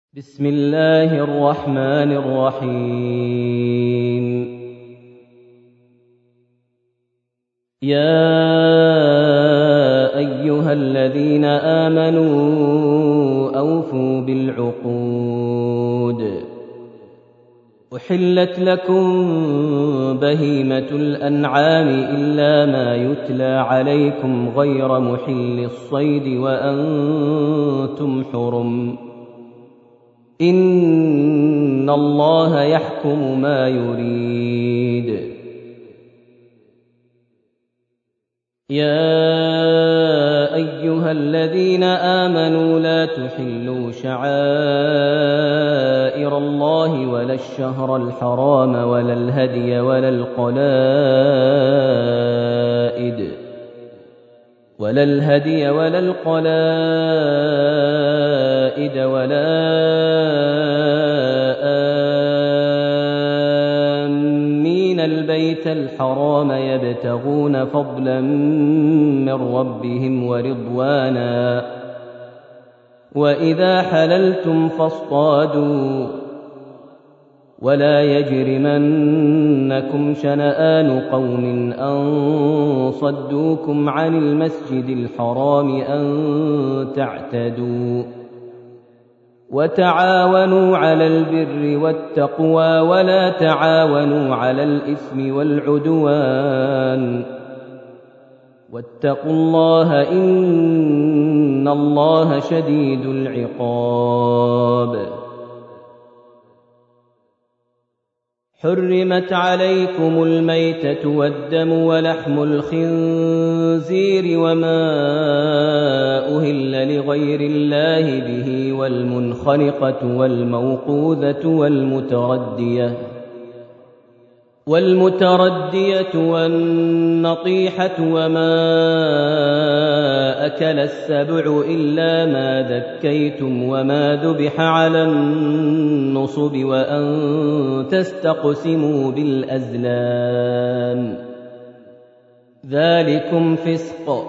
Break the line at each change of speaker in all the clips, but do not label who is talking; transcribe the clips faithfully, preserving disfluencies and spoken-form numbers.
بسم الله الرحمن الرحيم. يا أيها الذين آمنوا أوفوا بالعقود. أحلت لكم بهيمة الأنعام إلا ما يتلى عليكم غير محل الصيد وأنتم حرم. إن الله يحكم ما يريد. يا أيها الذين آمنوا لا تحلوا شعائر الله ولا الشهر الحرام ولا الهدي ولا القلائد ولا الهدي ولا القلائد ولا آمين البيت الحرام يبتغون فضلا من ربهم ورضوانا وإذا حللتم فاصطادوا ولا يجرمنكم شنآن قوم أن صدوكم عن المسجد الحرام أن تعتدوا وتعاونوا على البر والتقوى ولا تعاونوا على الإثم والعدوان واتقوا الله إن الله شديد العقاب. حرمت عليكم الميتة والدم ولحم الخنزير وما أهل لغير الله به والمنخنقة والموقوذة والمتردية والمتردية والنطيحة وما أكل السبع إلا ما ذكيتم وما ذبح على النصب وأن تستقسموا بالأزلام ذلكم فسق.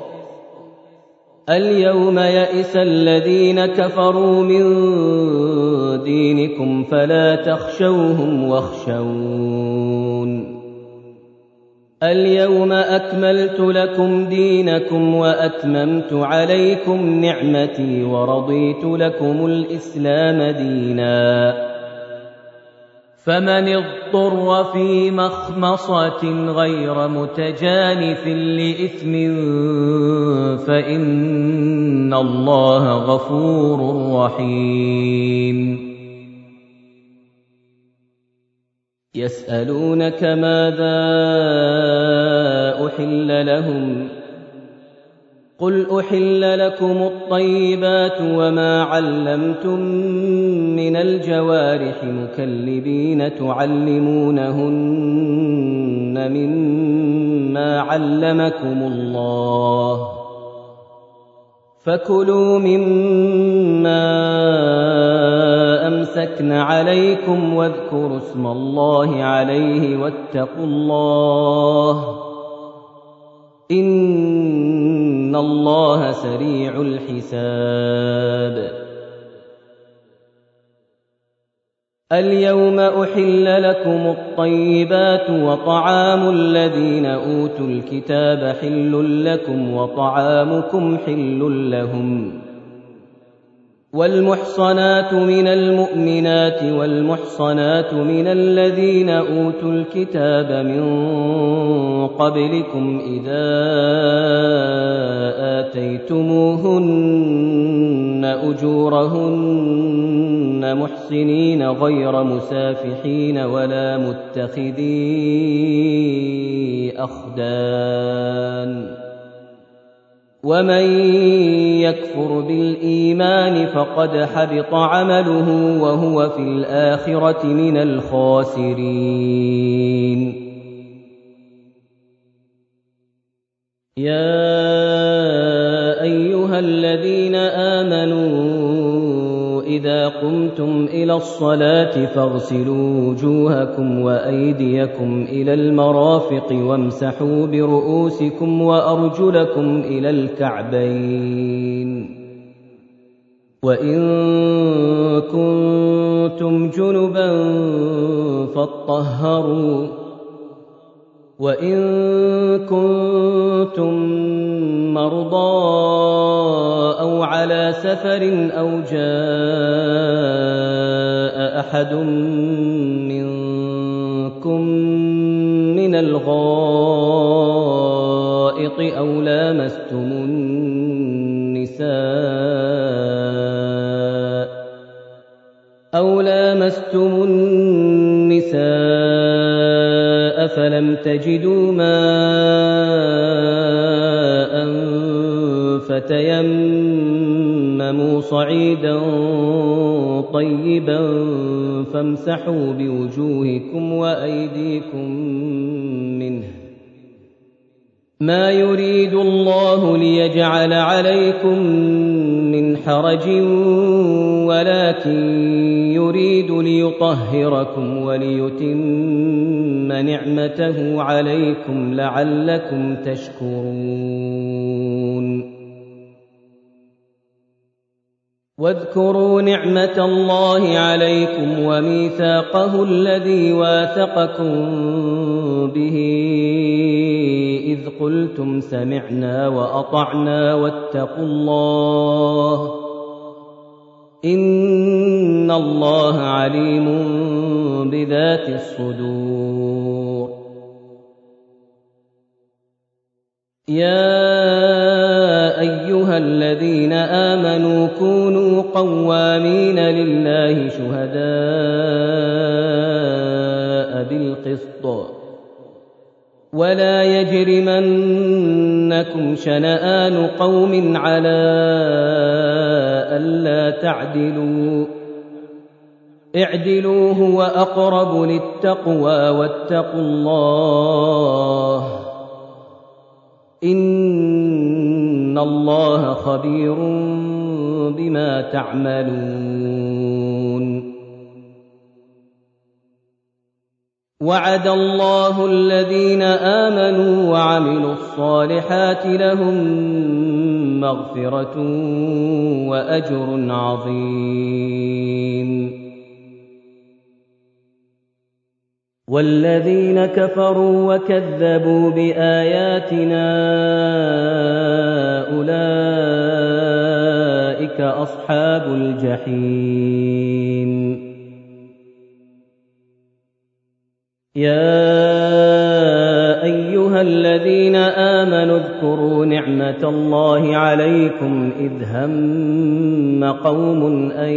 اليوم يئس الذين كفروا من دينكم فلا تخشوهم واخشون. اليوم أكملت لكم دينكم وأتممت عليكم نعمتي ورضيت لكم الإسلام دينا. فمن اضطر في مخمصة غير متجانف لإثم فإن الله غفور رحيم. يسألونك ماذا أحل لهم قل أحل لكم الطيبات وما علمتم من الجوارح مكلبين تعلمونهن مما علمكم الله فكلوا مما أمسكن عليكم واذكروا اسم الله عليه واتقوا الله إن الله سريع الحساب. اليوم أحل لكم الطيبات وطعام الذين أوتوا الكتاب حل لكم وطعامكم حل لهم والمحصنات من المؤمنات والمحصنات من الذين أوتوا الكتاب من قبلكم إذا آتيتموهن أجورهن محصنين غير مسافحين ولا متخذي أخدان. ومن يكفر بالإيمان فقد حبط عمله وهو في الآخرة من الخاسرين. يا أيها الذين آمنوا إذا قمتم إلى الصلاة فاغسلوا وجوهكم وأيديكم إلى المرافق وامسحوا برؤوسكم وأرجلكم إلى الكعبين وإن كنتم جنبا فاطهروا وإن كنتم مرضى أو على سفر أو جاء أحد منكم من الغائط أو لامستم النساء أو لامستم النساء فلم تجدوا ماء فتيمموا صعيدا طيبا فامسحوا بوجوهكم وأيديكم منه ما يريد الله ليجعل عليكم من حرج ولكن يريد ليطهركم وليتم نعمته عليكم لعلكم تشكرون واذكروا نعمة الله عليكم وميثاقه الذي واثقكم به إذ قلتم سمعنا وأطعنا واتقوا الله إن الله عليم بذات الصدور يا أيها الذين آمنوا كونوا قوامين لله شهداء بالقسط ولا يجرمنكم شنآن قوم على ألا تعدلوا اعدلوا هو أقرب للتقوى واتقوا الله إن الله خبير بما تعملون وعد الله الذين آمنوا وعملوا الصالحات لهم مغفرة وأجر عظيم والذين كفروا وكذبوا بآياتنا أولئك أصحاب الجحيم يا أيها الذين آمنوا اذكروا نعمة الله عليكم إذ هم قوم أن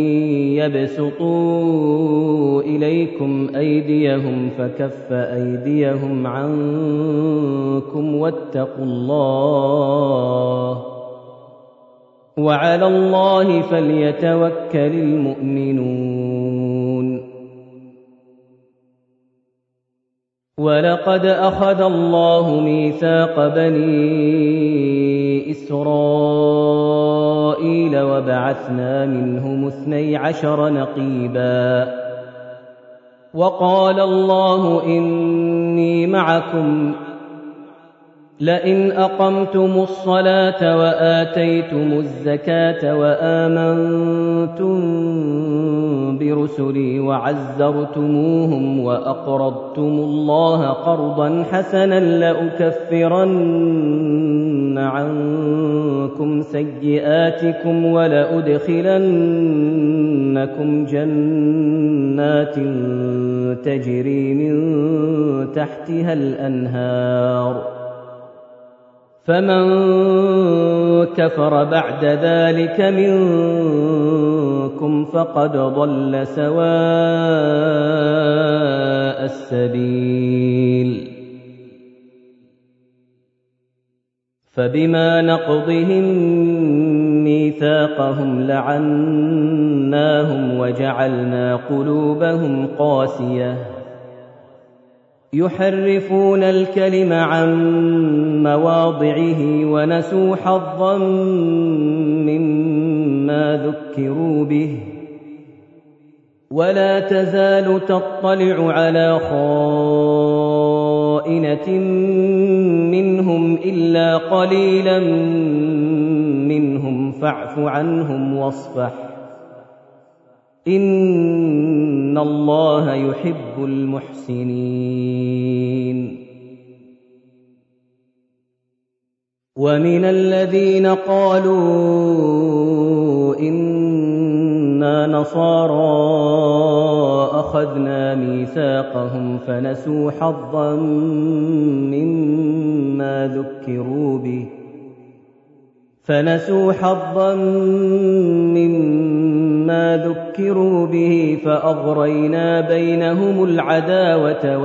يبسطوا إليكم أيديهم فكف أيديهم عنكم واتقوا الله وعلى الله فليتوكل المؤمنون ولقد أخذ الله ميثاق بني إسرائيل وبعثنا منهم اثني عشر نقيبا وقال الله إني معكم لئن أقمتم الصلاة وآتيتم الزكاة وآمنتم برسلي وعزرتموهم وأقرضتم الله قرضا حسنا لأكفرن عنكم سيئاتكم ولأدخلنكم جنات تجري من تحتها الأنهار فمن كفر بعد ذلك منكم فقد ضل سواء السبيل فبما نقضهم ميثاقهم لعناهم وجعلنا قلوبهم قاسية يحرفون الكلم عن مواضعه ونسوا حظا مما ذكروا به ولا تزال تطلع على خائنة منهم إلا قليلا منهم فاعف عنهم واصفح إن إن الله يحب المحسنين. ومن الذين قالوا إنا نصارى أخذنا ميثاقهم فنسوا حظا مما ذكروا به فنسوا حظا مما ذكروا به فأغرينا بينهم العداوة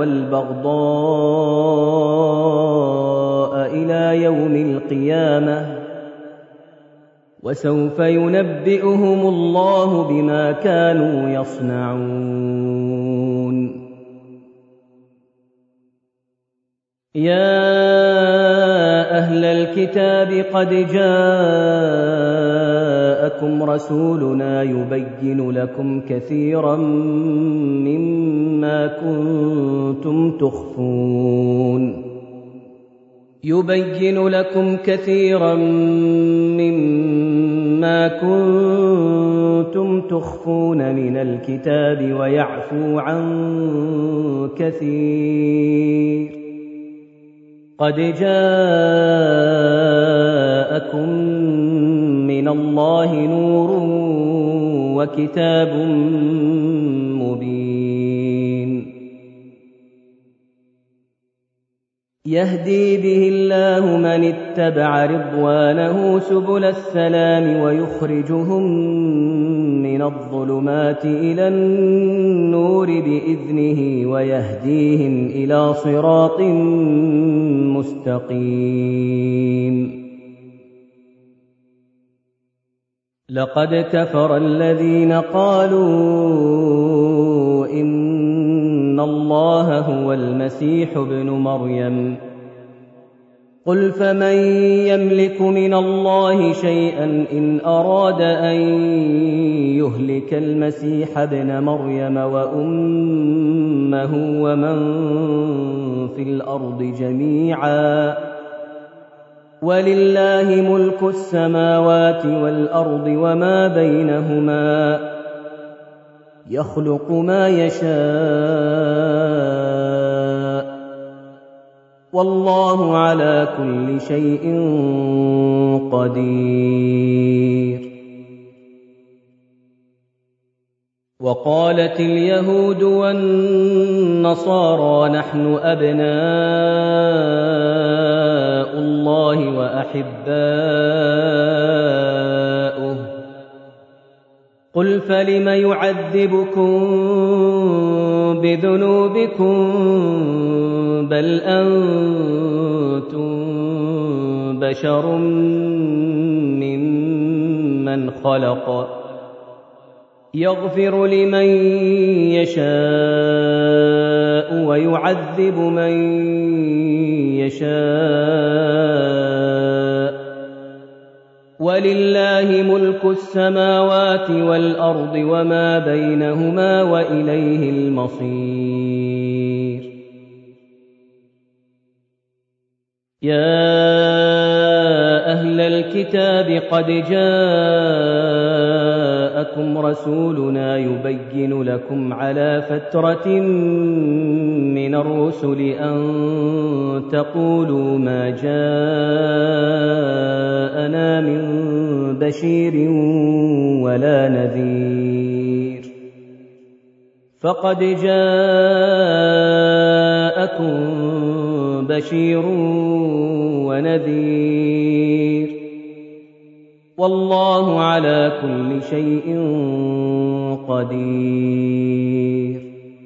والبغضاء إلى يوم القيامة وسوف ينبئهم الله بما كانوا يصنعون. يا أهل الكتاب قد جاءكم رسولنا يبين لكم كثيرا مما كنتم تخفون يبين لكم كثيرا مما كنتم تخفون من الكتاب ويعفو عن كثير. قد جاءكم من الله نور وكتاب مبين يهدي به الله من اتبع رضوانه سبل السلام ويخرجهم من الظلمات إلى النور بإذنه ويهديهم إلى صراط مستقيم. لقد كفر الذين قالوا إن الله هو المسيح ابن مريم قل فمن يملك من الله شيئا إن أراد أن يهلك المسيح ابن مريم وأمه ومن في الأرض جميعا ولله ملك السماوات والأرض وما بينهما يخلق ما يشاء والله على كل شيء قدير. وقالت اليهود والنصارى نحن أبناء الله وأحباؤه قل فلم يعذبكم بذنوبكم بل أنتم بشر ممن خلق يغفر لمن يشاء ويعذب من يشاء ولله ملك السماوات والأرض وما بينهما وإليه المصير. يا أهل الكتاب قد جاءكم رسولنا يبين لكم على فترة من الرسل أن تقولوا ما جاءنا من بشير ولا نذير فقد جاءكم بشير ونذير والله على كل شيء قدير.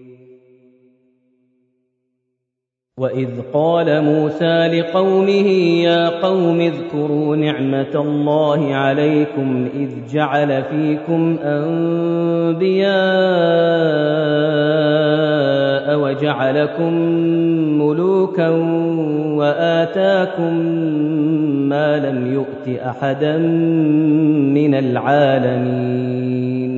وإذ قال موسى لقومه يا قوم اذكروا نعمة الله عليكم إذ جعل فيكم أنبياء وجعلكم ملوكا وآتاكم ما لم يؤت أحدا من العالمين.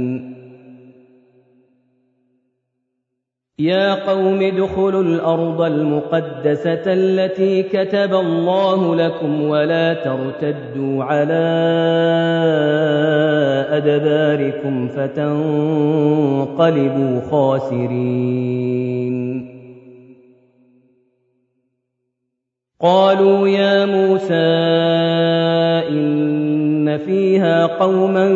يا قوم ادخلوا الأرض المقدسة التي كتب الله لكم ولا ترتدوا على أدباركم فتنقلبوا خاسرين قالوا يا موسى إن فيها قوما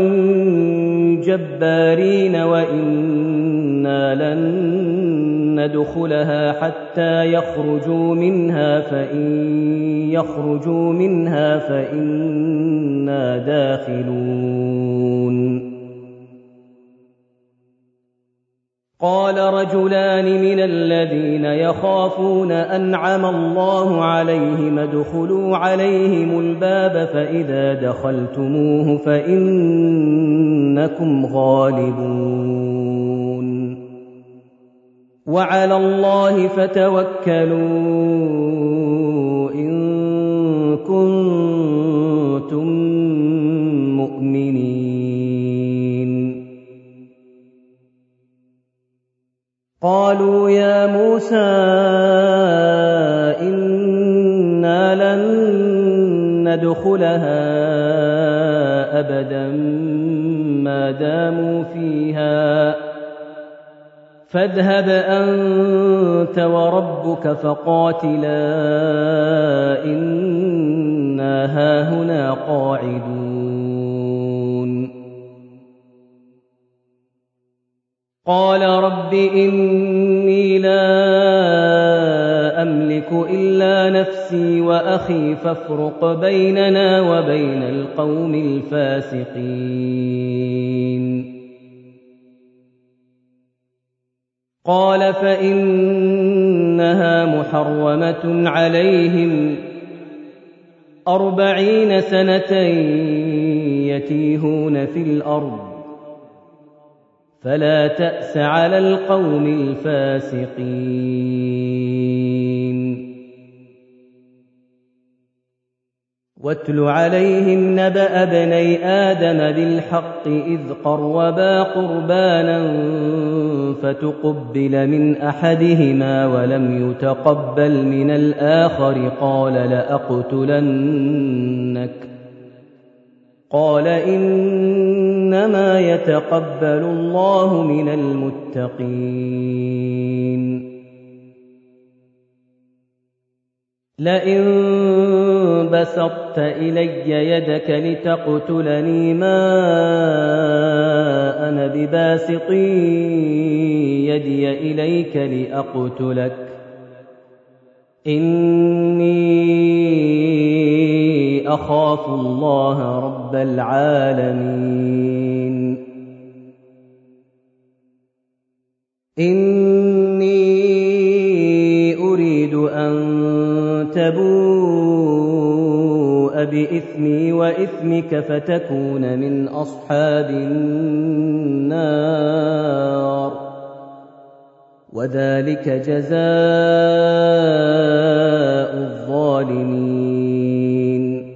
جبارين وإنا لن ندخلها حتى يخرجوا منها فإن يخرجوا منها فإنا داخلون قال رجلان من الذين يخافون أنعم الله عليهم ادخلوا عليهم الباب فإذا دخلتموه فإنكم غالبون وعلى الله فتوكلوا إن كنتم مؤمنين قالوا يا موسى إنا لن ندخلها أبدا ما داموا فيها فاذهب أنت وربك فقاتلا إنا هاهنا قاعدون قال رب إني لا أملك إلا نفسي وأخي فافرق بيننا وبين القوم الفاسقين قال فإنها محرمة عليهم أربعين سنة يتيهون في الأرض فلا تأس على القوم الفاسقين واتل عليهم نبأ ابني آدم بالحق إذ قربا قربانا فتقبل من أحدهما ولم يتقبل من الآخر قال لأقتلنك قال إنما يتقبل الله من المتقين لئن بسطت إلي يدك لتقتلني ما أنا بباسط يدي إليك لأقتلك إني أخاف الله رب العالمين إني أريد أن تبوء بإثمي وإثمك فتكون من أصحاب النار وذلك جزاء الظالمين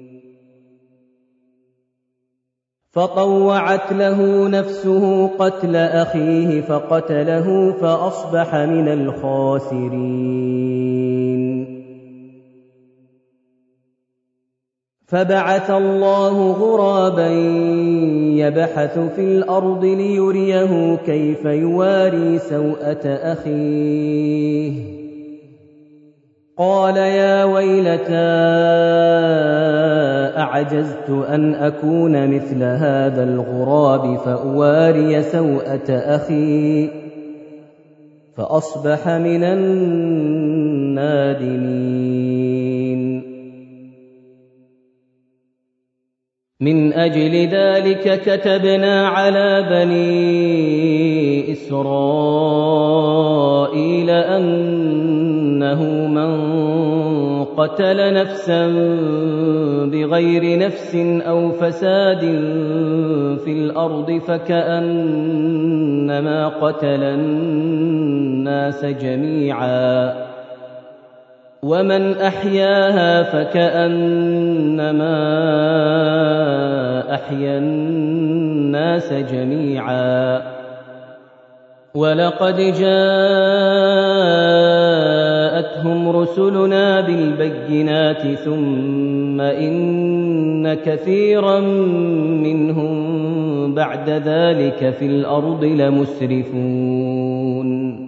فطوعت له نفسه قتل أخيه فقتله فأصبح من الخاسرين فبعث الله غرابا يبحث في الأرض ليريه كيف يواري سوءة أخيه قال يا ويلتى أعجزت أن أكون مثل هذا الغراب فأواري سوءة أخي فأصبح من النادمين من أجل ذلك كتبنا على بني إسرائيل أنه من قتل نفسا بغير نفس أو فساد في الأرض فكأنما قتل الناس جميعا ومن أحياها فكأنما أحيا الناس جميعا ولقد جاءتهم رسلنا بالبينات ثم إن كثيرا منهم بعد ذلك في الأرض لمسرفون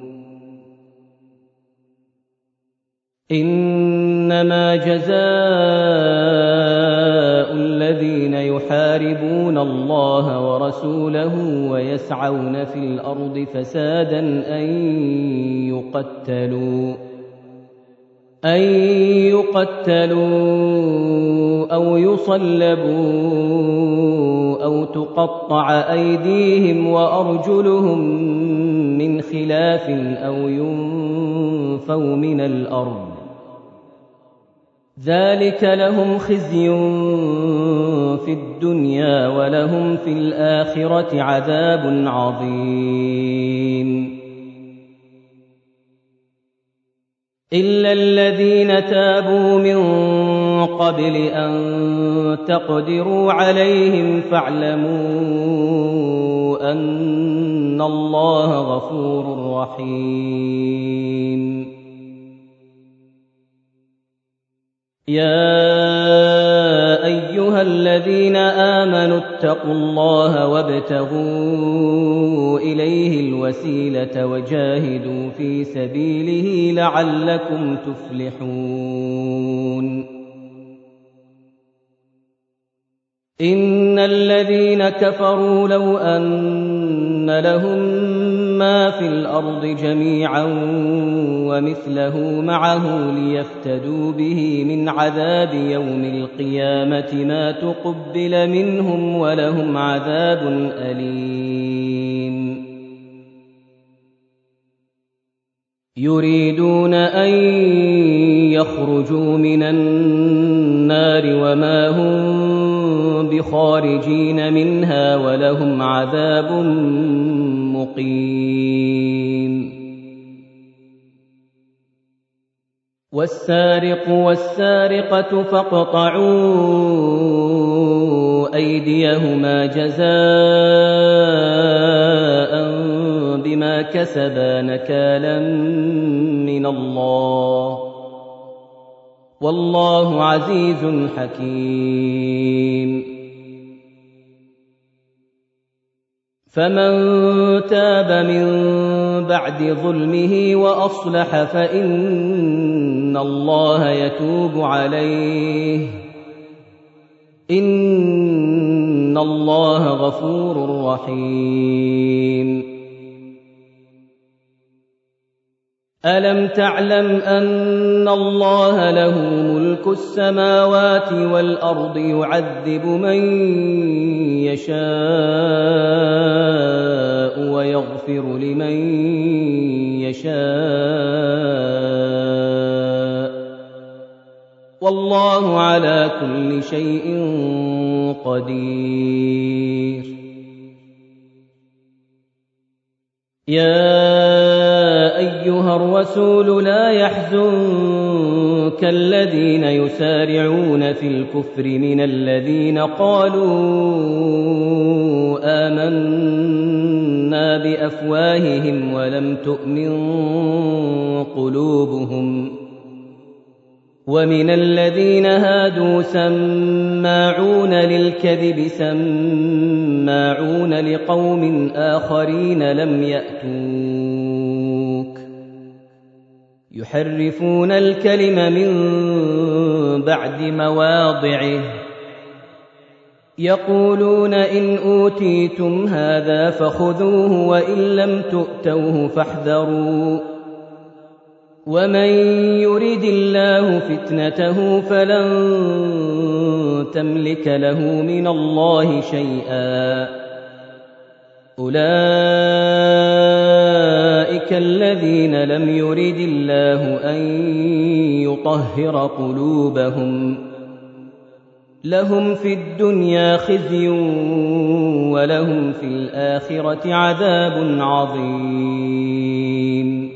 إنما جزاء الذين يحاربون الله ورسوله ويسعون في الأرض فسادا أن يقتلوا أن يقتلوا أو يصلبوا أو تقطع أيديهم وأرجلهم من خلاف أو ينفوا من الأرض ذلك لهم خزي في الدنيا ولهم في الآخرة عذاب عظيم إلا الذين تابوا من قبل أن تقدروا عليهم فاعلموا أن الله غفور رحيم يا أيها الذين آمنوا اتقوا الله وابتغوا إليه الوسيلة وجاهدوا في سبيله لعلكم تفلحون إن الذين كفروا لو أن لهم ما في الأرض جميعا ومثله معه ليفتدوا به من عذاب يوم القيامة ما تقبل منهم ولهم عذاب أليم يريدون أن يخرجوا من النار وما هم بخارجين منها ولهم عذاب مقيم والسارق والسارقة فاقطعوا أيديهما جزاء بما كسبا نكالا من الله والله عزيز حكيم فمن تاب من بعد ظلمه وأصلح فإن الله يتوب عليه إن الله غفور رحيم ألم تعلم أن الله له ملك السماوات والأرض يعذب من يشاء ويغفر لمن يشاء والله على كل شيء قدير يا أيها الرسول لا يحزنك الذين يسارعون في الكفر من الذين قالوا آمنا بأفواههم ولم تؤمن قلوبهم ومن الذين هادوا سماعون للكذب سماعون لقوم آخرين لم يأتوك يحرفون الكلم من بعد مواضعه يقولون إن أوتيتم هذا فخذوه وإن لم تؤتوه فاحذروا ومن يرد الله فتنته فلن تملك له من الله شيئا أولئك الذين لم يرد الله أن يطهر قلوبهم لهم في الدنيا خزي ولهم في الآخرة عذاب عظيم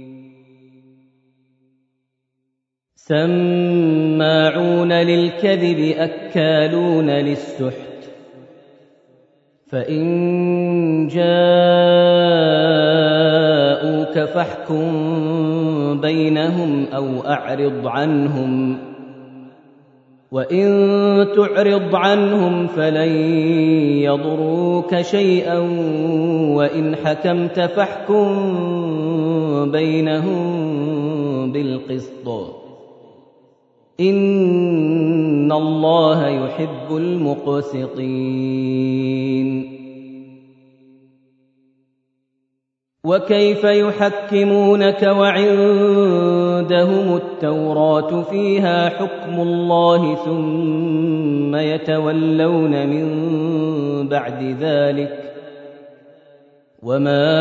سماعون للكذب أكالون للسحت فإن جاءوك فاحكم بينهم أو أعرض عنهم وإن تعرض عنهم فلن يضروك شيئا وإن حكمت فاحكم بينهم بالقسط إن الله يحب المقسطين وكيف يحكمونك وعندهم التوراة فيها حكم الله ثم يتولون من بعد ذلك وما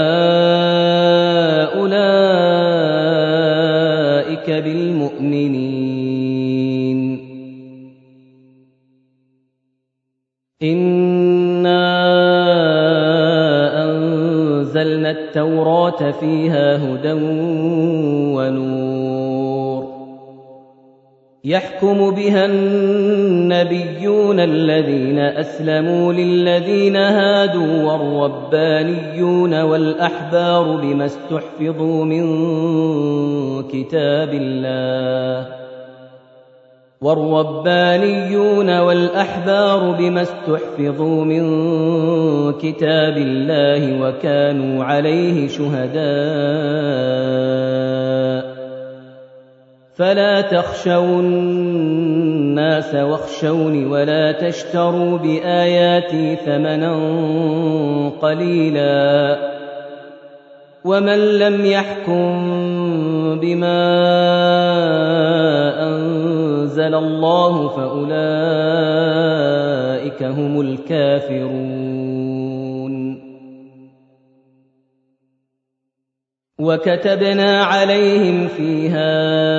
أولئك بالمؤمنين إنا أنزلنا التوراة فيها هدى ونور يحكم بها النبيون الذين أسلموا للذين هادوا والربانيون والأحبار بما استحفظوا من كتاب الله والربانيون والأحبار بما استحفظوا من كتاب الله وكانوا عليه شهداء فلا تخشوا الناس واخشوني ولا تشتروا بآياتي ثمنا قليلا ومن لم يحكم بما أنزل الله فأولئك هم الكافرون وكتبنا عليهم فيها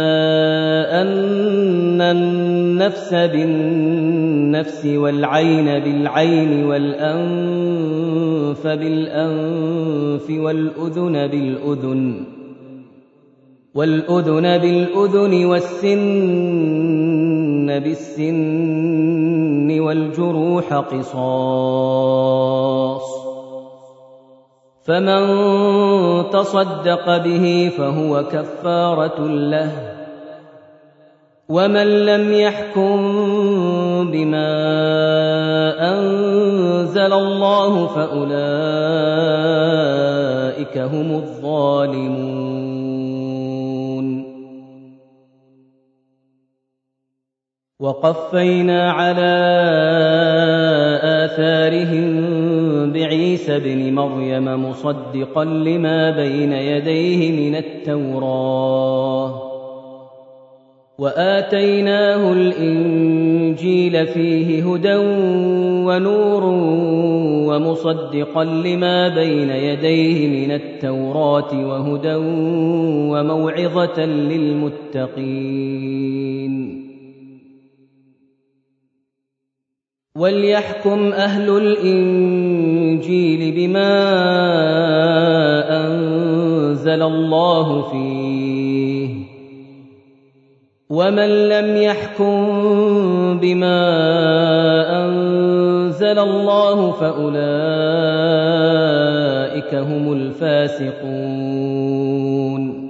أن النفس بالنفس والعين بالعين والأنف بالأنف والأذن بالأذن والأذن بالأذن والسن بالسن والجروح قصاص فمن تصدق به فهو كفارة له ومن لم يحكم بما أنزل الله فأولئك هم الظالمون وقفينا على آثارهم بعيسى ابن مريم مصدقا لما بين يديه من التوراة وآتيناه الإنجيل فيه هدى ونور ومصدقا لما بين يديه من التوراة وهدى وموعظة للمتقين وليحكم أهل الإنجيل بما أنزل الله فيه ومن لم يحكم بما أنزل الله فأولئك هم الفاسقون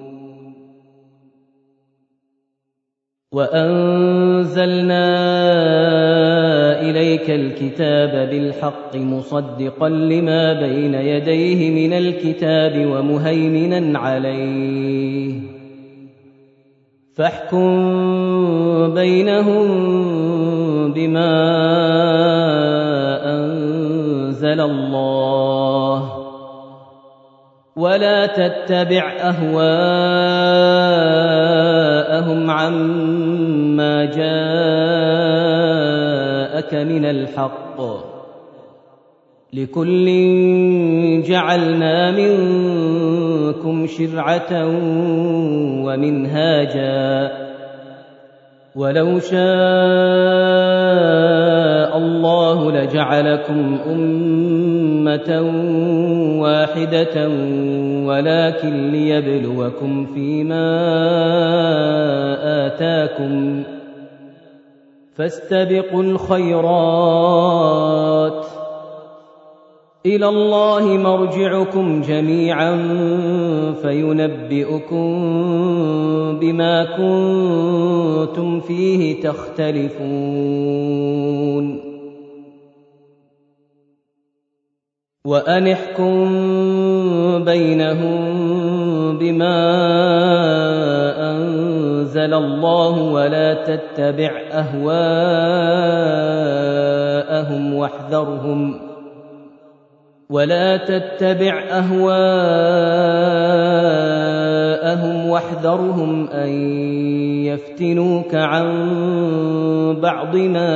وأنزلنا إليك الكتاب بالحق مصدقا لما بين يديه من الكتاب ومهيمنا عليه فاحكم بينهم بما أنزل الله ولا تتبع أهواءهم عما جاءك من الحق لكل جعلنا منكم شرعة ومنهاجا ولو شاء الله لجعلكم أمة واحدة ولكن ليبلوكم فيما آتاكم فاستبقوا الخيرات إلى الله مرجعكم جميعا فينبئكم بما كنتم فيه تختلفون وأن احكم بينهم بما أنزل الله ولا تتبع أهواءهم واحذرهم ولا تتبع أهواءهم واحذرهم أن يفتنوك عن بعض ما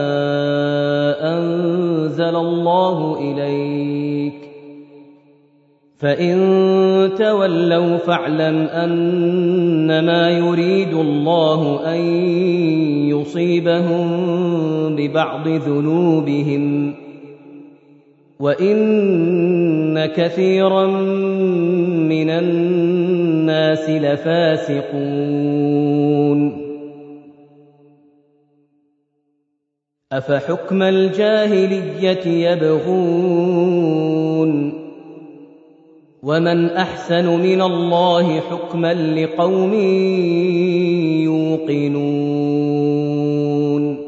أنزل الله إليك فإن تولوا فاعلم أنما يريد الله أن يصيبهم ببعض ذنوبهم وإن كثيرا من الناس لفاسقون أفحكم الجاهلية يبغون ومن أحسن من الله حكما لقوم يوقنون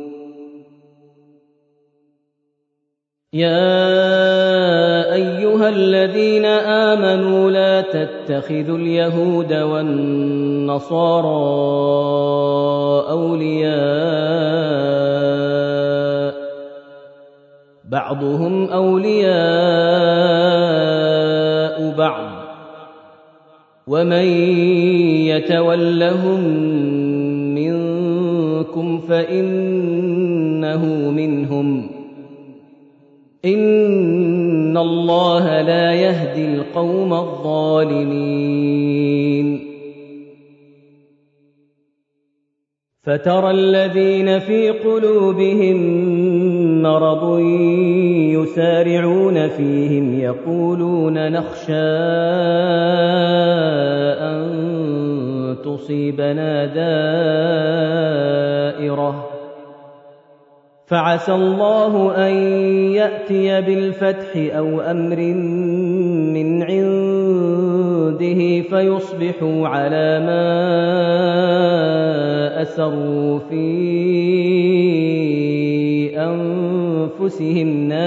يا أيها الذين آمنوا لا تتخذوا اليهود والنصارى أولياء بعضهم أولياء بعض ومن يتولهم منكم فإنه منهم إن الله لا يهدي القوم الظالمين فترى الذين في قلوبهم مرض يسارعون فيهم يقولون نخشى أن تصيبنا دائرة فعسى الله أن يأتي بالفتح أو أمر من عنده فيصبحوا على ما أسروا في أنفسهم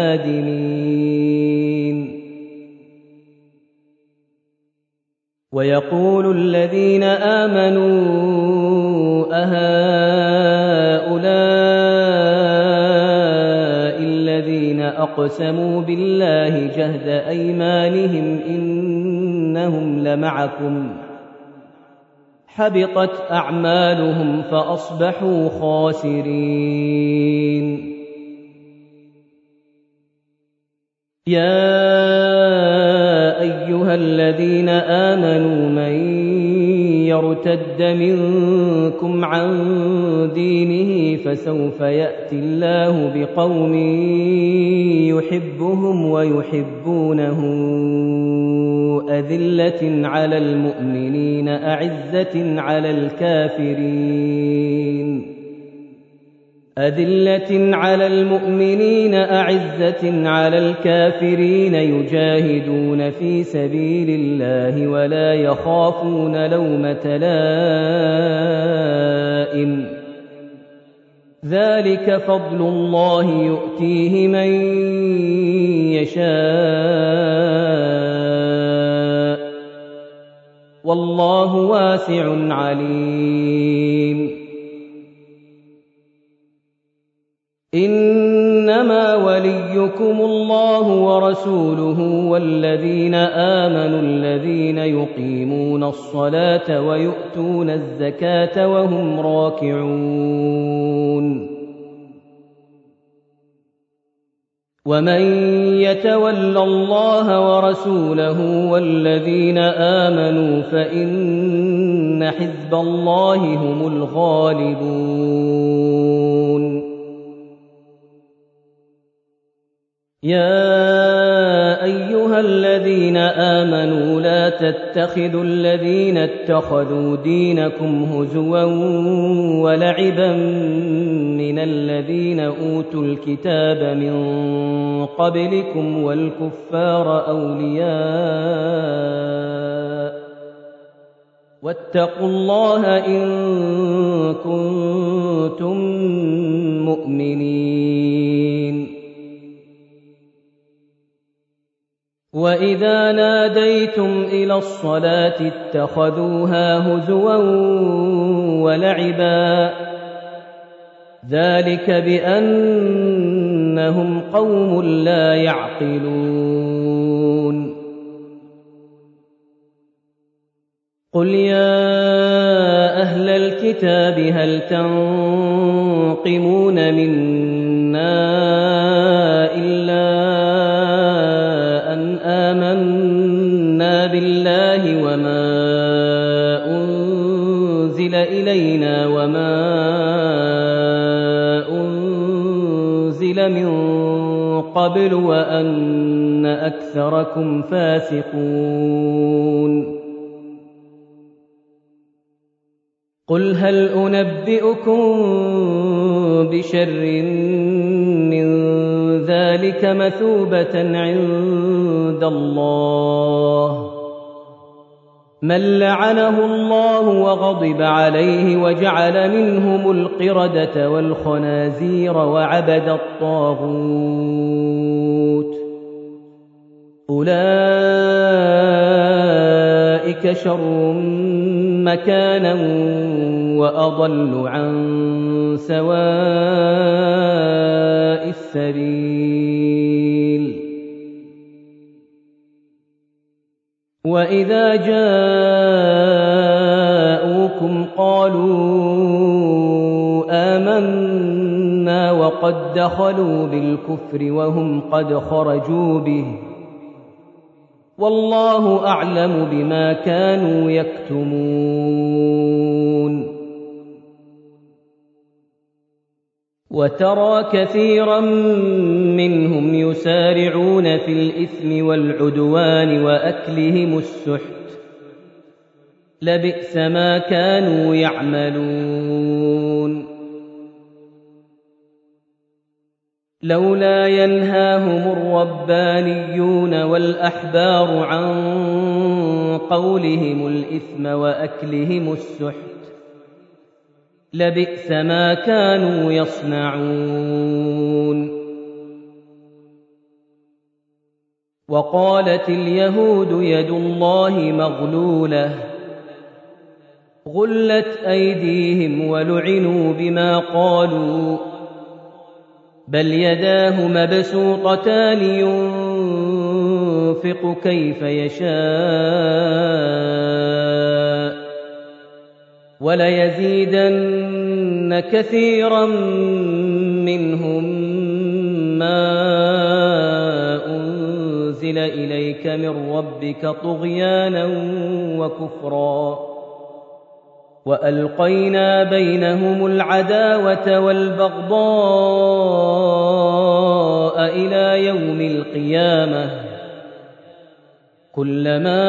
نادمين ويقول الذين آمنوا أهؤلاء الذين أقسموا بالله جهد أيمانهم إنهم لمعكم حبطت أعمالهم فأصبحوا خاسرين يا أيها الذين آمنوا من يرتد منكم عن دينه فسوف يأتي الله بقوم يحبهم ويحبونه أذلة على المؤمنين أعزة على الكافرين أذلة على المؤمنين أعزة على الكافرين يجاهدون في سبيل الله ولا يخافون لومة لائم ذلك فضل الله يؤتيه من يشاء والله واسع عليم إنما وليكم الله ورسوله والذين آمنوا الذين يقيمون الصلاة ويؤتون الزكاة وهم راكعون ومن يتول الله ورسوله والذين آمنوا فإن حزب الله هم الغالبون يا أيها الذين آمنوا لا تتخذوا الذين اتخذوا دينكم هزوا ولعبا من الذين أوتوا الكتاب من قبلكم والكفار أولياء واتقوا الله إن كنتم مؤمنين. وإذا ناديتم إلى الصلاة اتخذوها هزوا ولعبا ذلك بأنهم قوم لا يعقلون. قل يا أهل الكتاب هل تنقمون منا إلا أن آمنا بالله وما أنزل إلينا وما أنزل من قبل وأن أكثركم فاسقون. قل هل أنبئكم بشر من ذلك مثوبة عند الله من لعنه الله وغضب عليه وجعل منهم القردة والخنازير وعبد الطاغوت أولئك شر مكانا وأضل عن سواء السبيل. وإذا جاءوكم قالوا آمنا وقد دخلوا بالكفر وهم قد خرجوا به والله أعلم بما كانوا يكتمون. وترى كثيرا منهم يسارعون في الإثم والعدوان وأكلهم السحت لبئس ما كانوا يعملون. لولا ينهاهم الربانيون والأحبار عن قولهم الإثم وأكلهم السحت لبئس ما كانوا يصنعون. وقالت اليهود يد الله مغلولة غلت أيديهم ولعنوا بما قالوا بل يداه مبسوطتان ينفق كيف يشاء وليزيدن كثيرا منهم ما أنزل إليك من ربك طغيانا وكفرا وألقينا بينهم العداوة والبغضاء إلى يوم القيامة كلما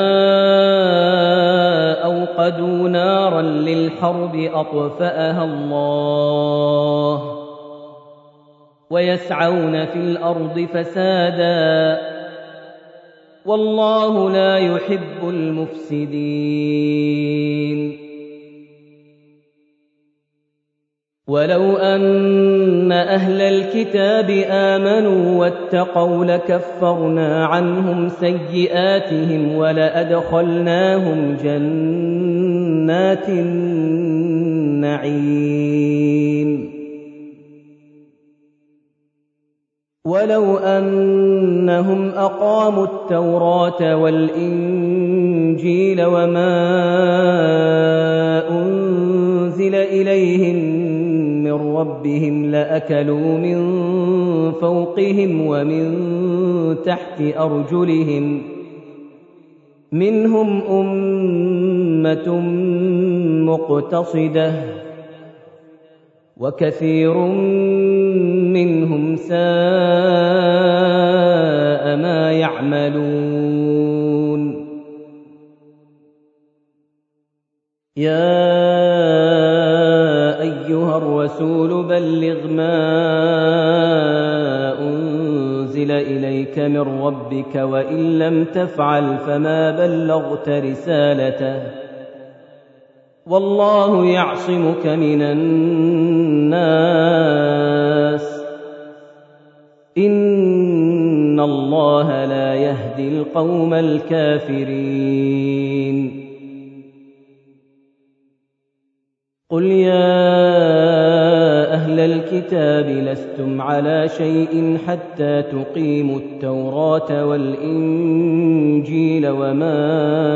أوقدوا نارا للحرب أطفأها الله ويسعون في الأرض فسادا والله لا يحب المفسدين. ولو أن أهل الكتاب آمنوا واتقوا لكفرنا عنهم سيئاتهم ولأدخلناهم جنات النعيم. ولو أنهم أقاموا التوراة والإنجيل وما أنزل إليهم من ربهم لأكلوا من فوقهم ومن تحت أرجلهم منهم أمة مقتصدة وكثير منهم ساء ساء ما يعملون يا أيها الرسول بلغ ما أنزل إليك من ربك وإن لم تفعل فما بلغت رسالته والله يعصمك من الناس إن الله لا يهدي القوم الكافرين قل يا أهل الكتاب لستم على شيء حتى تقيموا التوراة والإنجيل وما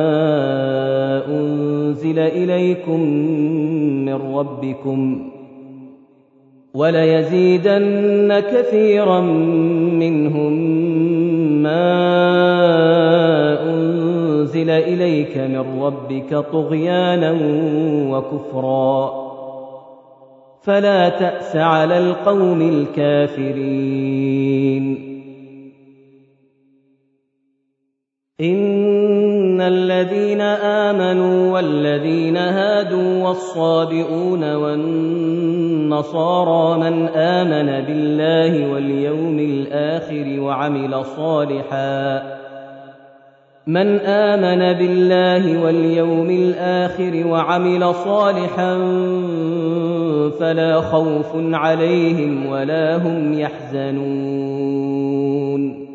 أنزل إليكم من ربكم وليزيدن كثيرا منهم ما أنزل إليك من ربك طغيانا وكفرا فلا تأس على القوم الكافرين إن الذين آمنوا والذين هادوا والصابئون والنصارى من آمن بالله واليوم الآخر وعمل صالحا من آمن بالله واليوم الآخر وعمل صالحا فلا خوف عليهم ولا هم يحزنون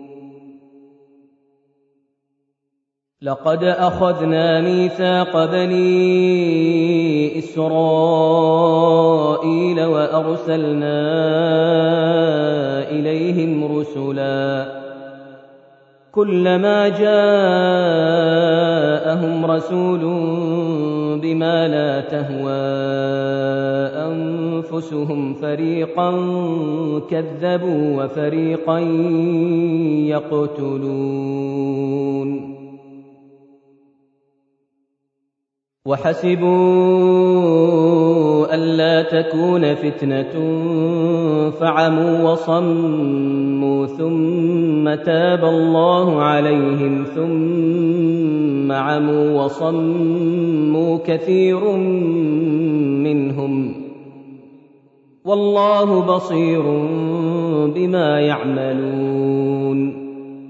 لقد أخذنا ميثاق بني إسرائيل وأرسلنا إليهم رسلا كلما جاءهم رسول بما لا تهوى أنفسهم فريقا كذبوا وفريقا يقتلون وحسبوا ألا تكون فتنة فعموا وصموا ثم تاب الله عليهم ثم عموا وصموا كثير منهم والله بصير بما يعملون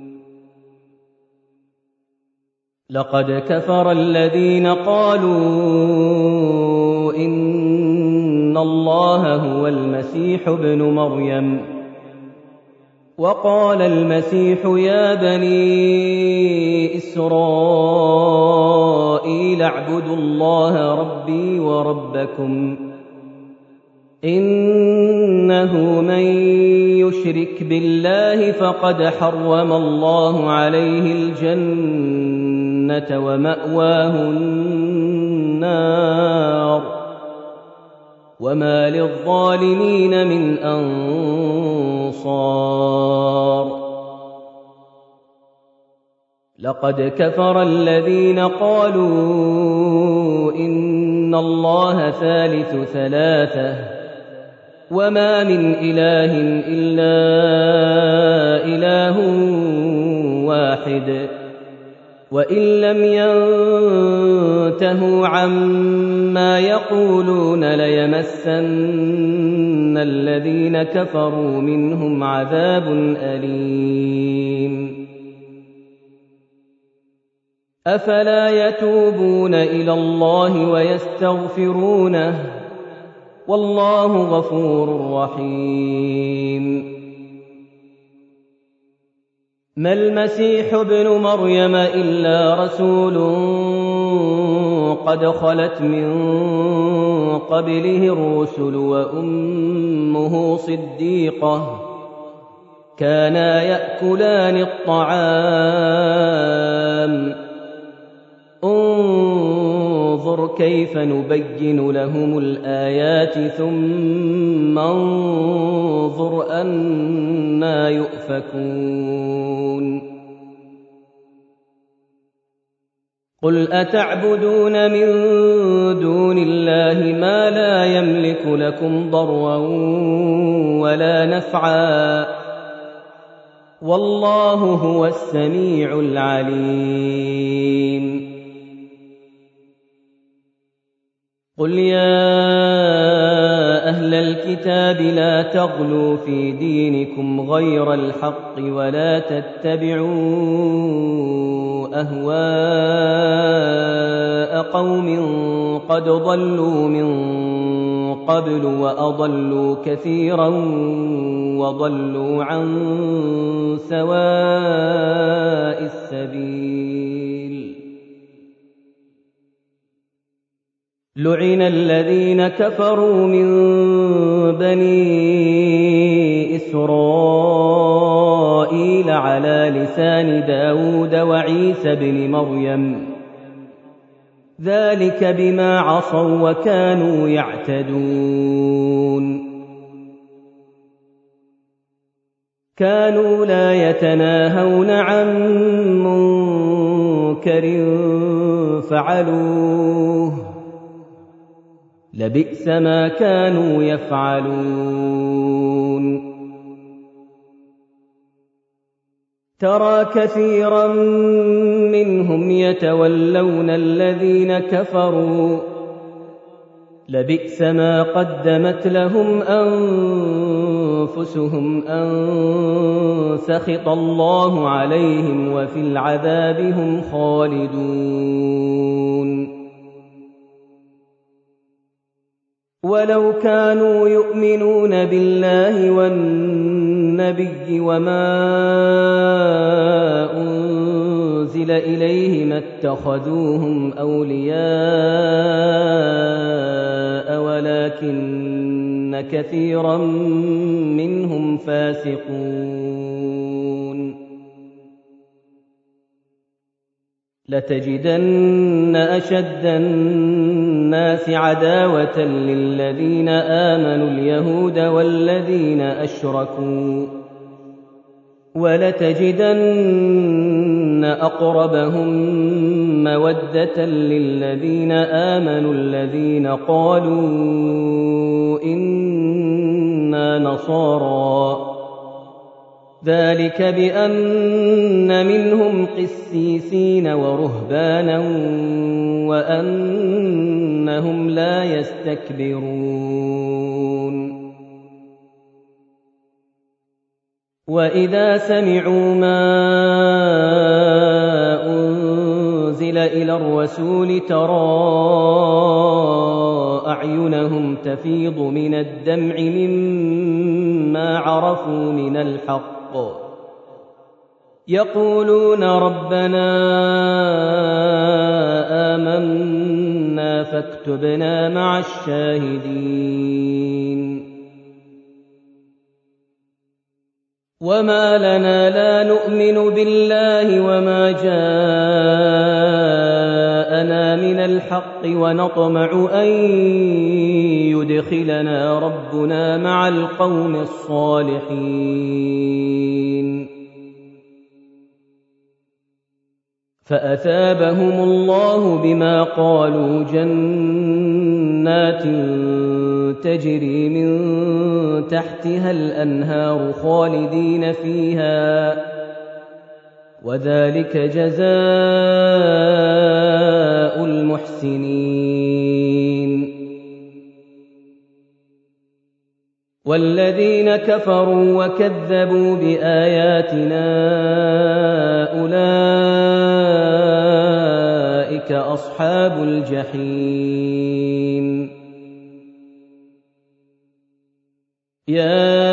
لقد كفر الذين قالوا إن الله هو المسيح ابن مريم وقال المسيح يا بني إسرائيل اعبدوا الله ربي وربكم إنه من يشرك بالله فقد حرم الله عليه الجنة ومأواه النار وما للظالمين من أنصار لقد كفر الذين قالوا إن الله ثالث ثلاثة وما من إله إلا إله واحد وإن لم ينتهوا عما يقولون ليمسن الذين كفروا منهم عذاب أليم أفلا يتوبون إلى الله ويستغفرونه والله غفور رحيم ما المسيح ابن مريم إلا رسول قد خلت من قبله الرسل وأمه صديقة كانا يأكلان الطعام انظر كيف نبين لهم الآيات ثم انظر أنى يؤفكون قل أتعبدون من دون الله ما لا يملك لكم ضرا ولا نفعا والله هو السميع العليم. قل يا أهل الكتاب لا تغلوا في دينكم غير الحق ولا تتبعوا أهواء قوم قد ضلوا من قبل وأضلوا كثيرا وضلوا عن سواء السبيل. لعن الذين كفروا من بني إسرائيل على لسان داود وعيسى بن مريم ذلك بما عصوا وكانوا يعتدون. كانوا لا يتناهون عن منكر فعلوه لبئس ما كانوا يفعلون. ترى كثيرا منهم يتولون الذين كفروا لبئس ما قدمت لهم أنفسهم أن سخط الله عليهم وفي العذاب هم خالدون. ولو كانوا يؤمنون بالله والنبي وما أنزل إليه ما اتخذوهم أولياء ولكن كثيرا منهم فاسقون. لتجدن أشد الناس عداوة للذين آمنوا اليهود والذين أشركوا ولتجدن أقربهم مودة للذين آمنوا الذين قالوا إنا نصارى ذلك بأن منهم قسيسين ورهبانا وأنهم لا يستكبرون. وإذا سمعوا ما أنزل إلى الرسول ترى أعينهم تفيض من الدمع مما عرفوا من الحق يقولون ربنا آمنا فاكتبنا مع الشاهدين. وما لنا لا نؤمن بالله وما جاءنا من الحق ونطمع أن يدخلنا ربنا مع القوم الصالحين. فأثابهم الله بما قالوا جنات تجري من تحتها الأنهار خالدين فيها وذلك جزاء المحسنين. والذين كفروا وكذبوا بآياتنا أولئك أصحاب الجحيم. يا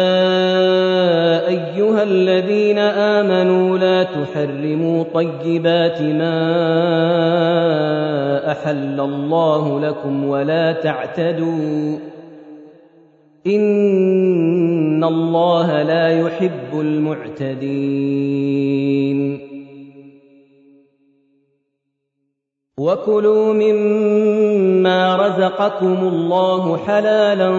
أيها الذين آمنوا لا تحرموا طيبات ما أحل الله لكم ولا تعتدوا إن الله لا يحب المعتدين. وكلوا مما رزقكم الله حلالا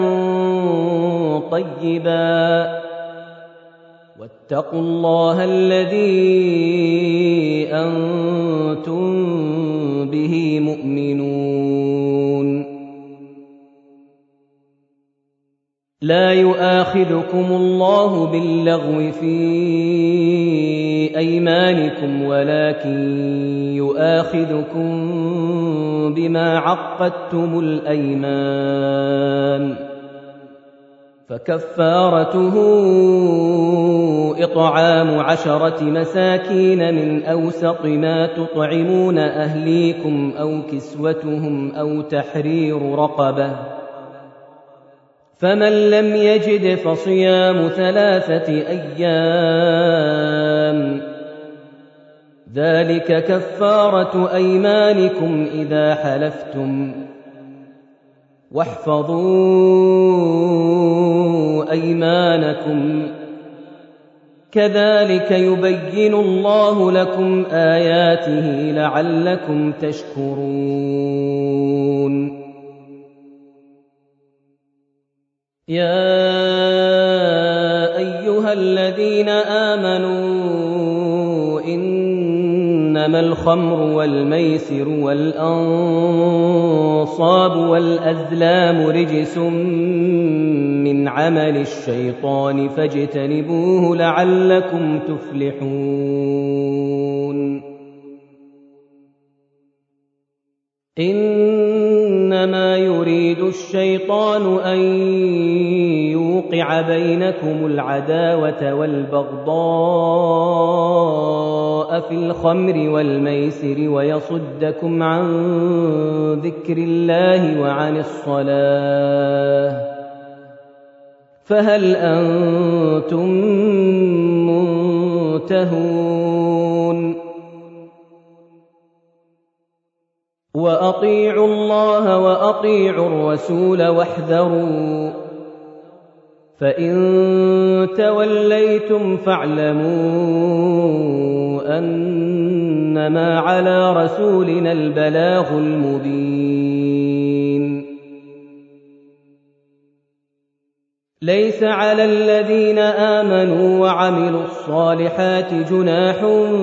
طيبا واتقوا الله الذي أنتم به مؤمنون. لا يؤاخذكم الله باللغو في أيمانكم ولكن يؤاخذكم بما عقدتم الأيمان فكفارته إطعام عشرة مساكين من أوسط ما تطعمون أهليكم أو كسوتهم أو تحرير رقبة فمن لم يجد فصيام ثلاثة أيام ذلك كفارة أيمانكم إذا حلفتم واحفظوا أيمانكم كذلك يبين الله لكم آياته لعلكم تشكرون يا أيها الذين آمنوا إنما الخمر والميسر والأنصاب والأزلام رجس من عمل الشيطان فاجتنبوه لعلكم تفلحون إنما يريد الشيطان أن يوقع بينكم العداوة والبغضاء في الخمر والميسر ويصدكم عن ذكر الله وعن الصلاة فهل أنتم منتهون وأطيعوا الله وأطيعوا الرسول واحذروا فإن توليتم فاعلموا أنما على رسولنا البلاغ المبين ليس على الذين آمنوا وعملوا الصالحات جناح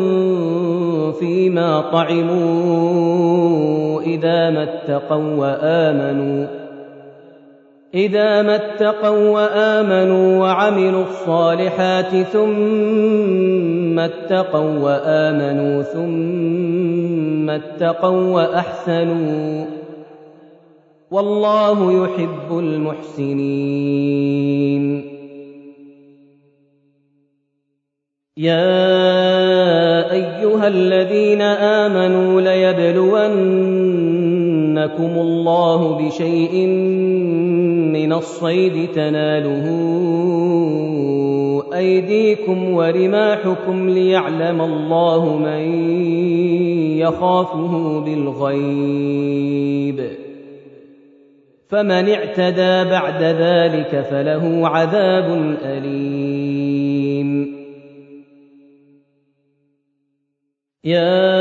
فيما طعموا إذا ما اتقوا وآمنوا إذا ما اتقوا وآمنوا وعملوا الصالحات ثم اتقوا وآمنوا ثم اتقوا وأحسنوا والله يحب المحسنين يا أيها الذين آمنوا ليبلونكم الله بشيء من الصيد تناله أيديكم ورماحكم ليعلم الله من يخافه بالغيب فمن اعتدى بعد ذلك فله عذاب أليم يا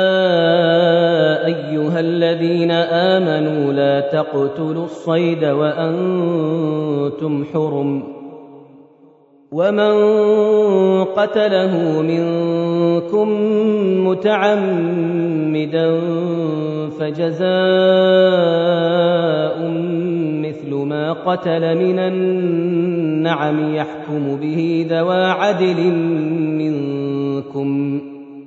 أيها الذين آمنوا لا تقتلوا الصيد وأنتم حرم ومن قتله منكم متعمدا فجزاء مثل ما قتل من النعم يحكم به ذوى عدل منكم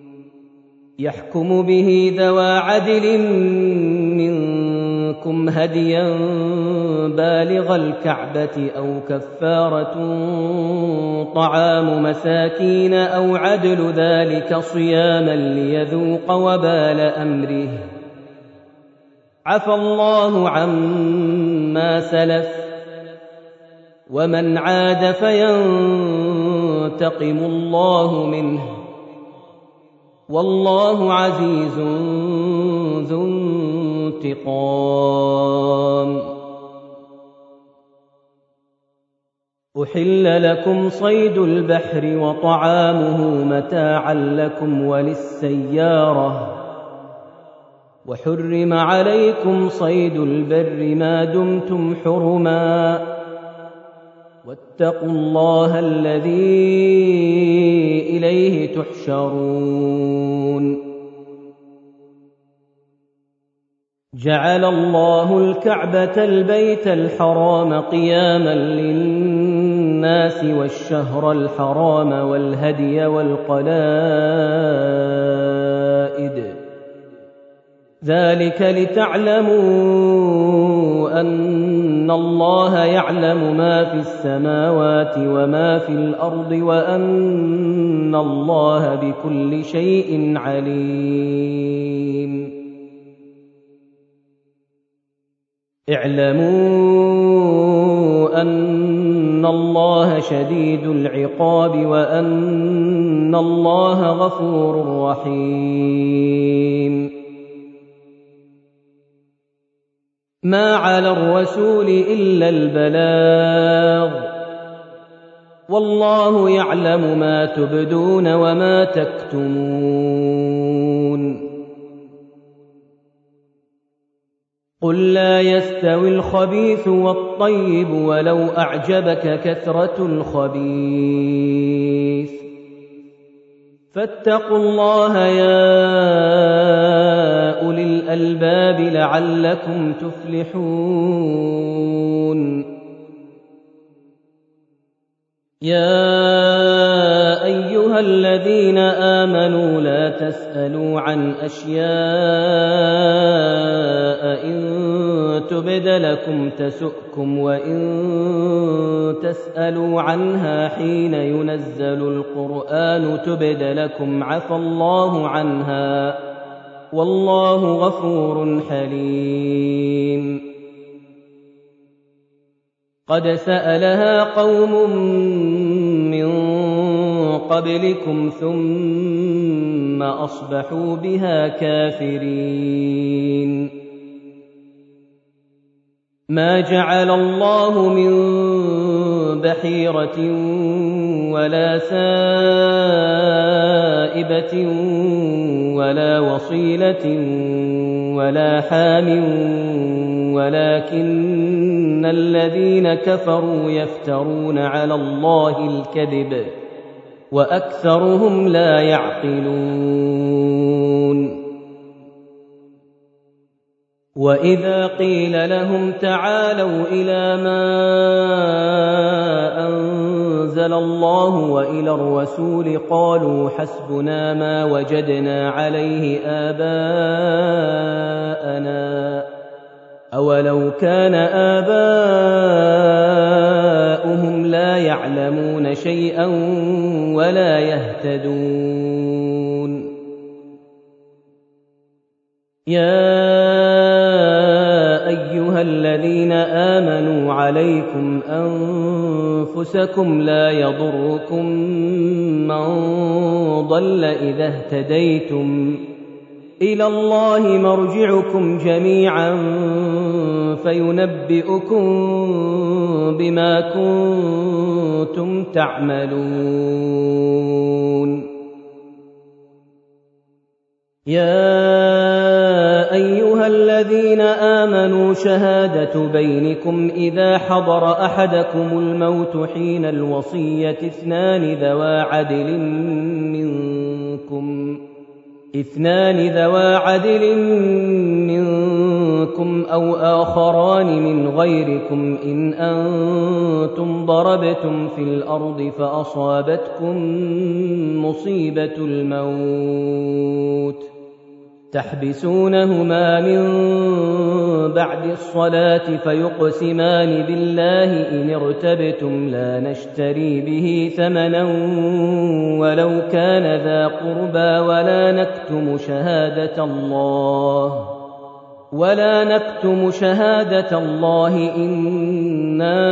يحكم به ذوى عدل منكم هديا بالغ الكعبة أو كفارة طعام مساكين أو عدل ذلك صياما ليذوق وبال أمره عفى الله عما سلف ومن عاد فينتقم الله منه والله عزيز ذو انتقام أحل لكم صيد البحر وطعامه متاعا لكم وللسيارة وحرم عليكم صيد البر ما دمتم حرما واتقوا الله الذي إليه تحشرون جعل الله الكعبة البيت الحرام قياما للناس والشهر الحرام والهدي والقلائد ذلك لتعلموا أن الله يعلم ما في السماوات وما في الأرض وأن الله بكل شيء عليم. اعلموا أن الله شديد العقاب وأن الله غفور رحيم. ما على الرسول إلا البلاغ والله يعلم ما تبدون وما تكتمون. قل لا يستوي الخبيث والطيب ولو أعجبك كثرة الخبيث فاتقوا الله يا أولي الألباب لعلكم تفلحون. يا أيها الذين آمنوا لا تسألوا عن أشياء إن تبد لكم تسؤكم وإن تسألوا عنها حين ينزل القرآن تبد لكم عفى الله عنها والله غفور حليم. قد سألها قوم من قبلكم ثم أصبحوا بها كافرين. ما جعل الله من بحيرة ولا سائبة ولا وصيلة ولا حام ولكن الذين كفروا يفترون على الله الكذب وأكثرهم لا يعقلون. وإذا قيل لهم تعالوا إلى ما أنزل الله وإلى الرسول قالوا حسبنا ما وجدنا عليه آباءنا أولو كان آباؤهم لا يعلمون شيئا ولا يهتدون. يا أيها الذين آمنوا عليكم أنفسكم لا يضركم من ضل إذا اهتديتم إلى الله مرجعكم جميعا فينبئكم بما كنتم تعملون. يا أيها الذين آمنوا شهادة بينكم إذا حضر أحدكم الموت حين الوصية اثنان ذوى عدل منكم اثنان ذوى عدل منكم أو آخران من غيركم إن أنتم ضربتم في الأرض فأصابتكم مصيبة الموت تحبسونهما من بعد الصلاة فيقسمان بالله إن ارتبتم لا نشتري به ثمنا ولو كان ذا قربى ولا نكتم شهادة الله ولا نكتم شهادة الله إنا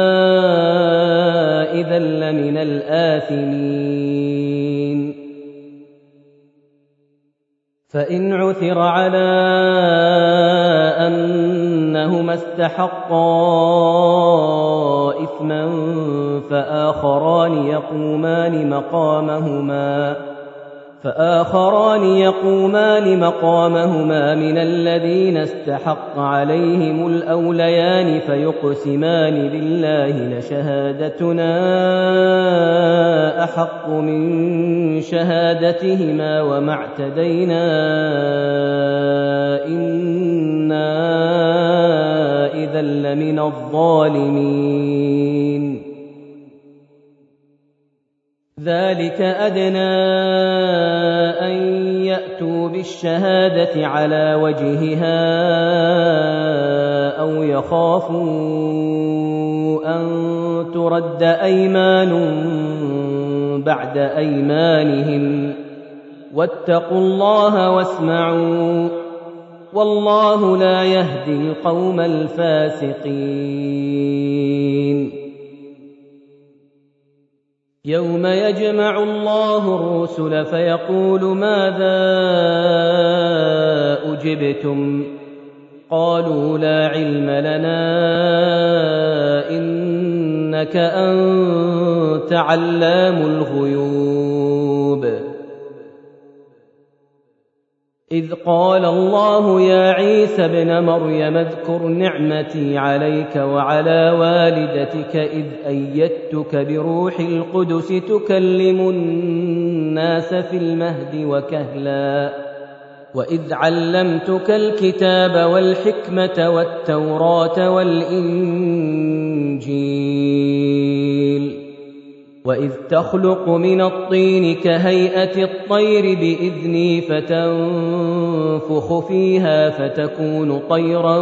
إذا لمن الآثمين. فإن عثر على أنهما استحقا إثما فآخران يقومان مقامهما فآخران يقومان مقامهما من الذين استحق عليهم الأوليان فيقسمان بالله لشهادتنا أحق من شهادتهما وما اعتدينا إنا لكن من الظالمين. ذلك أدنى أن يأتوا بالشهادة على وجهها أو يخافوا أن ترد أيمان بعد أيمانهم واتقوا الله واسمعوا والله لا يهدي القوم الفاسقين. يوم يجمع الله الرسل فيقول ماذا أجبتم قالوا لا علم لنا إنك أنت علام الغيوب. إذ قال الله يا عيسى ابن مريم اذكر نعمتي عليك وعلى والدتك إذ أيدتك بروح القدس تكلم الناس في المهد وكهلا وإذ علمتك الكتاب والحكمة والتوراة والإنجيل وإذ تخلق من الطين كهيئة الطير بإذني فتنفخ فيها فتكون طيرا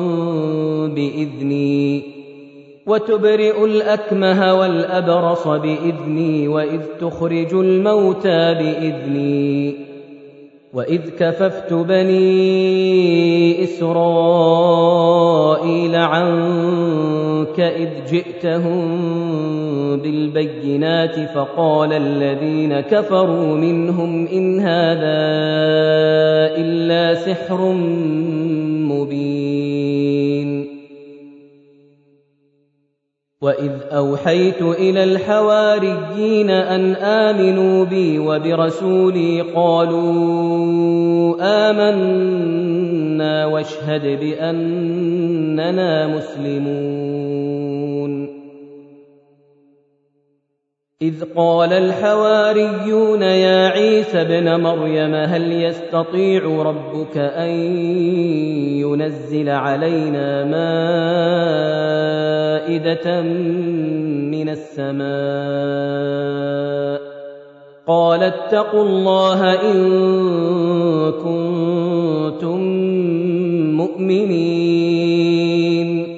بإذني وتبرئ الأكمه والأبرص بإذني وإذ تخرج الموتى بإذني وإذ كففت بني إسرائيل عنك إذ جئتهم بالبينات فقال الذين كفروا منهم إن هذا إلا سحر مبين. وإذ أوحيت إلى الحواريين أن آمنوا بي وبرسولي قالوا آمنا واشهد بأننا مسلمون. إذ قال الحواريون يا عيسى ابن مريم هل يستطيع ربك أن ينزل علينا مائدة من السماء قال اتقوا الله إن كنتم مؤمنين.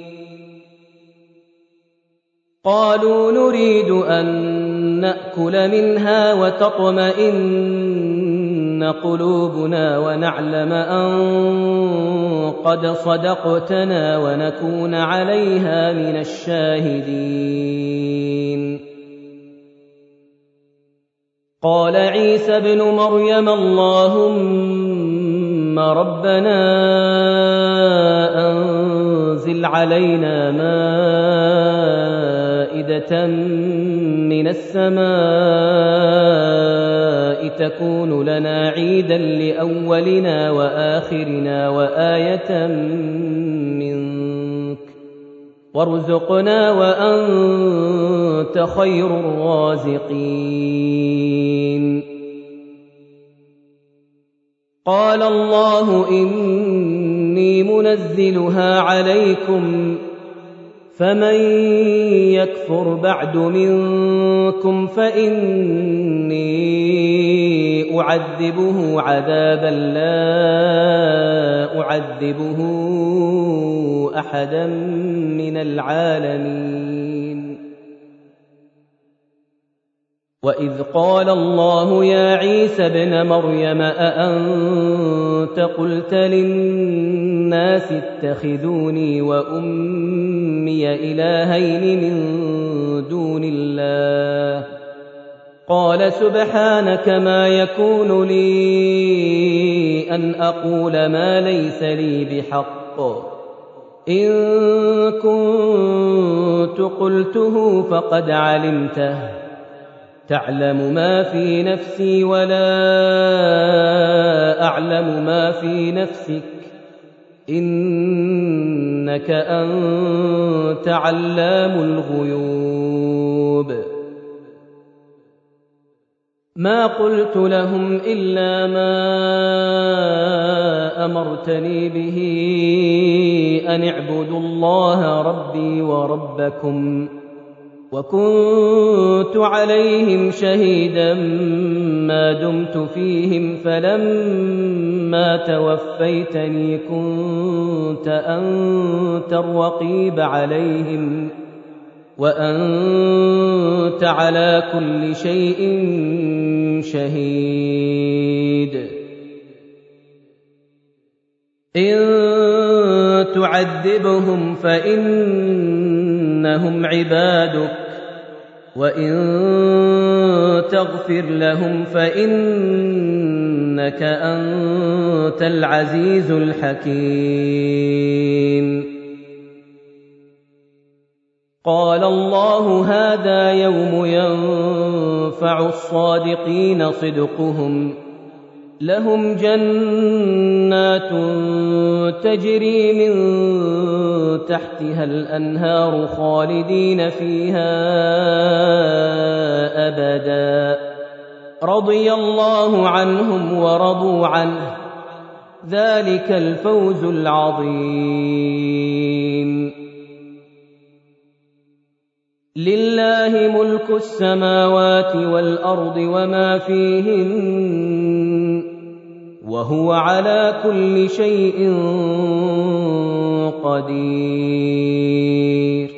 قالوا نريد أن نأكل منها وتطمئن قلوبنا ونعلم أن قد صدقتنا ونكون عليها من الشاهدين. قال عيسى ابن مريم اللهم ربنا أنزل علينا مائدة من السماء تكون لنا عيدا لأولنا وآخرنا وآية منك وارزقنا وأنت خير الرازقين. قال الله إني منزلها عليكم فمن يكفر بعد منكم فإني أعذبه عذابا لا أعذبه أحدا من العالمين. وإذ قال الله يا عيسى ابن مريم أأنت قلت للناس اتخذوني وأمي إلهين من دون الله قال سبحانك ما يكون لي أن أقول ما ليس لي بحق إن كنت قلته فقد علمته تعلم ما في نفسي ولا أعلم ما في نفسك إنك أنت علام الغيوب. ما قلت لهم إلا ما أمرتني به أن اعبدوا الله ربي وربكم وكنت عليهم شهيدا ما دمت فيهم فلما توفيتني كنت أنت الرقيب عليهم وأنت على كل شيء شهيد إن تعذبهم فإنهم عبادك وإن تغفر لهم فإنك أنت العزيز الحكيم قال الله هذا يوم ينفع الصادقين صدقهم لهم جنات تجري من تحتها الأنهار خالدين فيها أبدا رضي الله عنهم ورضوا عنه ذلك الفوز العظيم لله ملك السماوات والأرض وما فيهن وهو على كل شيء قدير